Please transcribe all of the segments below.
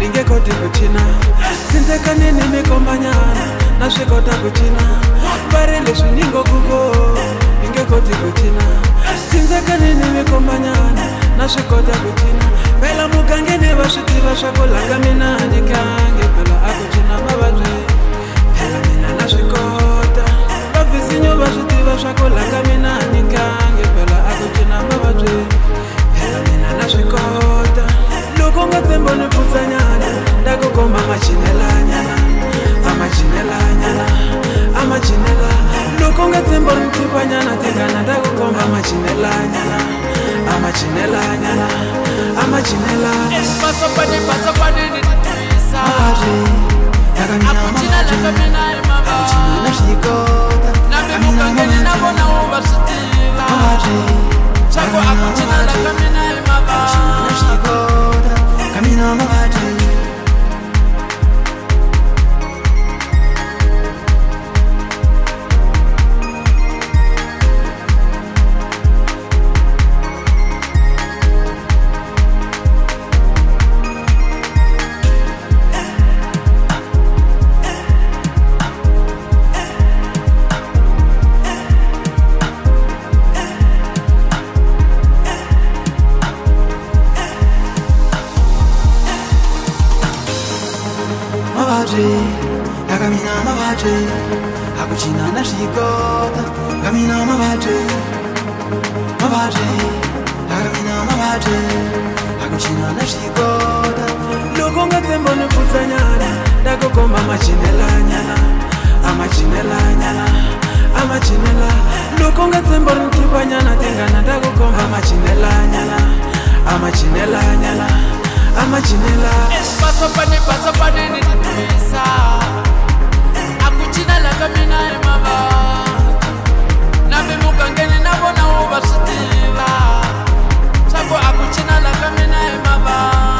inge koti kuchina sinzeka nini mikombanyana na shikota kuchina barele shuningo kugo inge koti kuchina sinzeka nini mikombanyana na shikota kuchina pela mugangene bashitiva shakolanga mina nikange pela akuchina mabaje pela mina na shikota bavizinyo bashitiva shakolanga mina nikange pela akuchina mabaje pela mina na shikota loko ngatsembo niputsanyana ndakukomba machinelanyana amachinela loko ngatsembo nitipanyana tekana ndakukomba machinelanyana amachinela pasopani nitisa akuchina lakamina imaba nami mukangeni nabona ubasitiva chako akuchina lakamina imaba Camino mabate Camina mabate, akuchina na shikota. Camina mabate, camina mabate, akuchina na shikota. Loko ngatsembo niputsanyana, ndakukomba machinelanyana, amachinela. Loko ngatsembo nitipanyana tekana ndakukomba machinelanyana, amachinela. Pasopani nitisa akuchina lakamina imaba nami mukangeni nabona ubasitiva chako akuchina lakamina imaba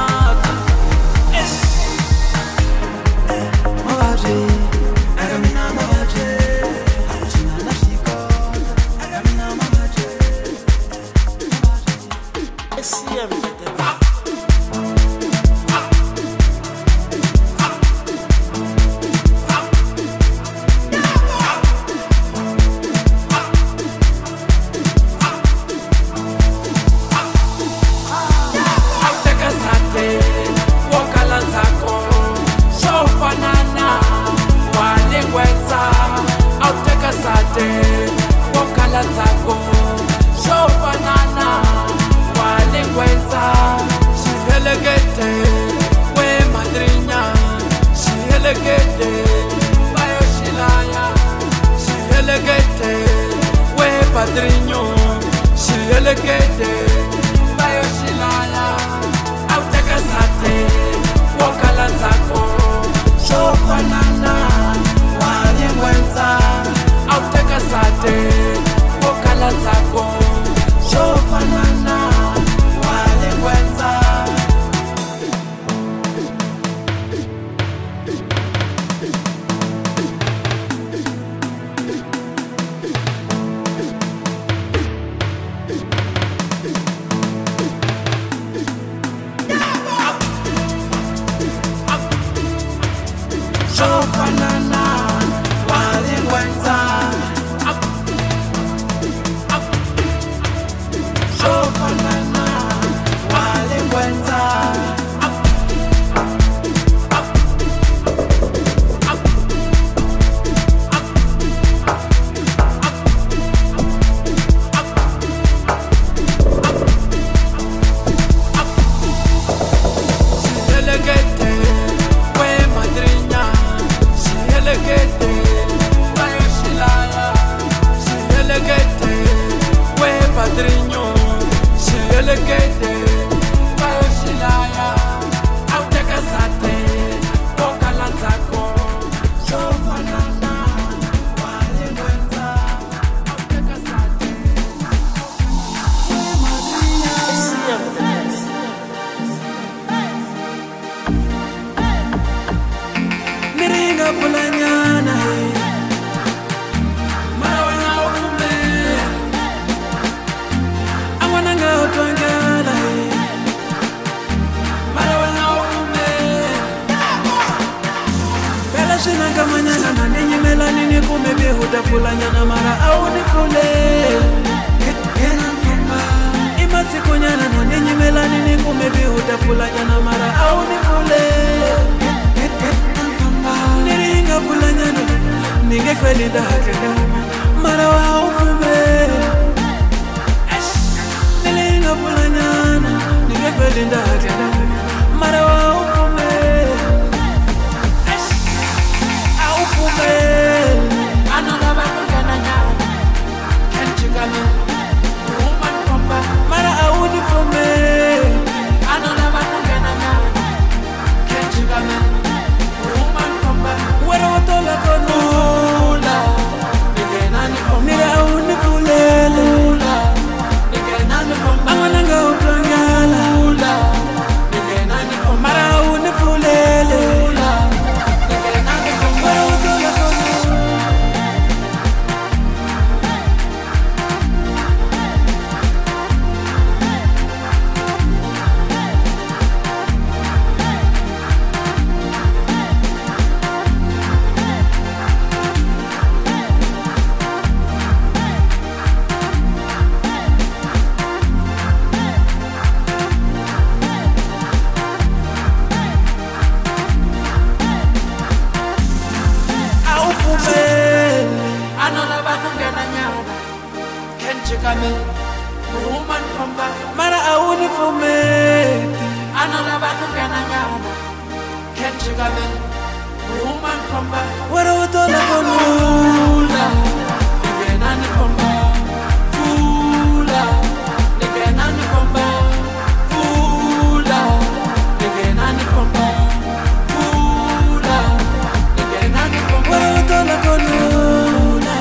Padrinho, si elegete, bayo shilaya, auteka sate, wokalanzako, shofanana, walimwenza, auteka sate, wokalanzako, shofanana, walimwenza. Shofanana, walimwenza. Shofanana, walimwenza. Padrinho, si elegete, bayo shilaya, auteka sate, wokalanzako, shofanana, walimwenza, auteka sate. Miringa fulanyana, Twangala, Marawana ume kume bihuda fulanyana mara au nifulele ima siku nyana no ninyi melani ni kume bihuda fulanyana mara au nifulele niringa fulanyana ninge kweli ndahakenda mara wa ufume niringa fulanyana ninge kweli ndahakenda mara wa ufume aufume Another can't you come in? Woman from back. mara audi fume Another can't you come in? Woman from back. wera watola konula nira audi fulele amananga utangala mara audi fulele wera watola konula Can't you come in? Woman from back. mara audi fume Another can't you come in? Woman from back. wera watola konula wera watola konula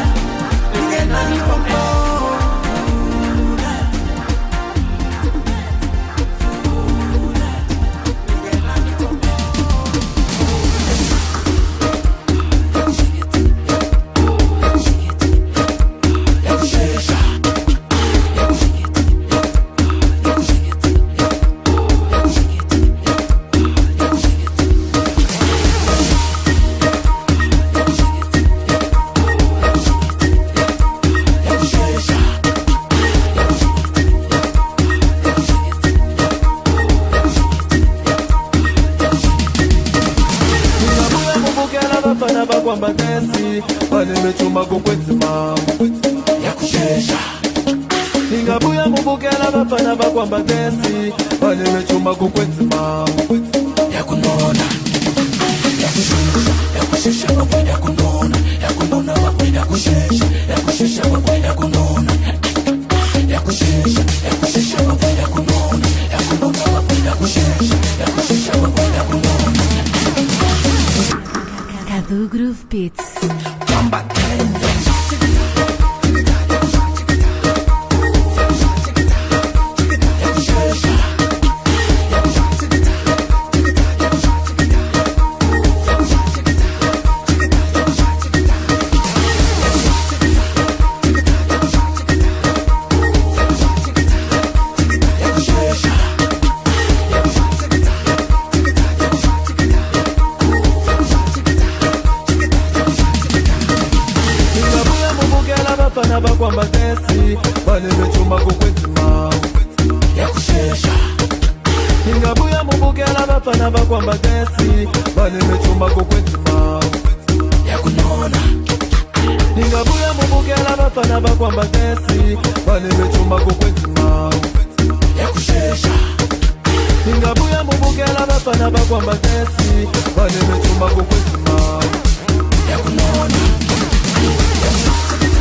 kwamba kesi wanemechuma kukwezima ya kushesha ningabuya mubukela bafana bakwamba kesi wanemechuma kukwezima ya kunona ya kushesha ya kushesha ya kunona ya kunona ya kushesha ya kushesha ya kunona ya kushesha ya kushesha ya kunona ya kunona ya kushesha ya kushesha ya kunona Cadu Groove Beats. Kwamba kesi wanemechuma kukwezima ya kushesha ningabuya mubukela bafana bakwamba kesi wanemechuma kukwezima ya kunona ningabuya mubukela bafana bakwamba kesi wanemechuma kukwezima ya kushesha ningabuya mubukela bafana bakwamba kesi wanemechuma kukwezima ya kunona